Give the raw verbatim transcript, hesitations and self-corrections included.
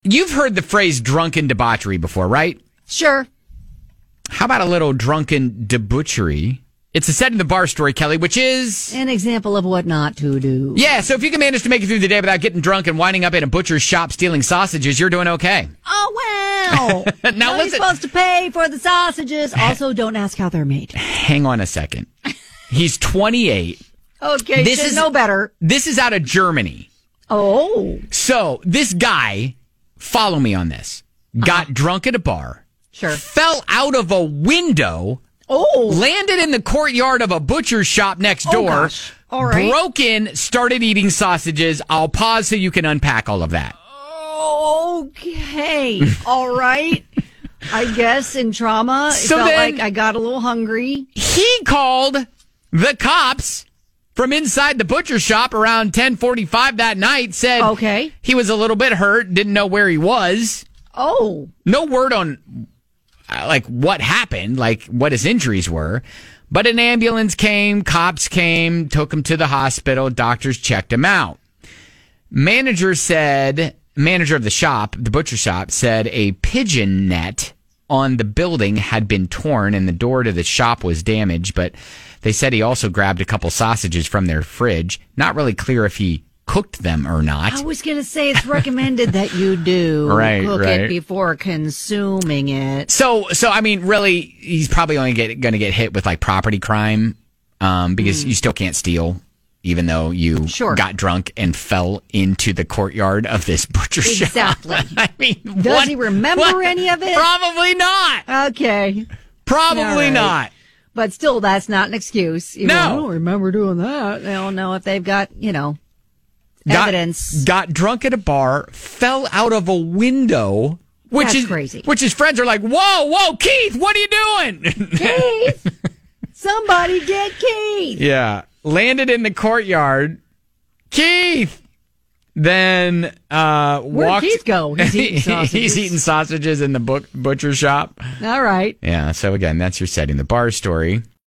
You've heard the phrase drunken debauchery before, right? Sure. How about a little drunken debauchery? It's a set in the bar story, Kelly, which is... An example of what not to do. Yeah, so if you can manage to make it through the day without getting drunk and winding up in a butcher's shop stealing sausages, you're doing okay. Oh, wow. Now, Now listen. You're supposed to pay for the sausages. Also, don't ask how they're made. Hang on a second. He's twenty-eight. Okay, This should is- know better. This is out of Germany. Oh. So this guy, follow me on this, got Uh-huh. drunk at a bar, Sure. fell out of a window, Oh. landed in the courtyard of a butcher's shop next Oh, door, gosh. All right. broke in, started eating sausages. I'll pause so you can unpack all of that. Okay. All right. I guess in trauma, it So felt then- like I got a little hungry. He called the cops from inside the butcher shop around ten forty-five that night, said Okay. he was a little bit hurt, didn't know where he was. Oh. No word on uh, like what happened, like what his injuries were. But an ambulance came, cops came, took him to the hospital, doctors checked him out. Manager said, manager of the shop, the butcher shop, said a pigeon net on the building had been torn and the door to the shop was damaged, but they said he also grabbed a couple sausages from their fridge. Not really clear if he cooked them or not. I was going to say it's recommended that you do Right, cook right. it before consuming it. So, so I mean, really, he's probably only get, going to get hit with like property crime, um, because you still can't steal, even though you Sure. got drunk and fell into the courtyard of this butcher shop. Exactly. I mean, Does what- he remember what- any of it? Probably not. Okay. Probably All right. not. But still, that's not an excuse. You No. know, I don't remember doing that. They don't know if they've got, you know, Got, evidence. got drunk at a bar, fell out of a window, which That's is crazy. Which his friends are like, "Whoa, whoa, Keith, what are you doing?" Keith! Somebody get Keith! Yeah. Landed in the courtyard. Keith! Then uh, Where'd walked. Keith go? He's eating sausages. He's eating sausages in the book, butcher shop. All right. Yeah. So, again, that's your setting. The bar story.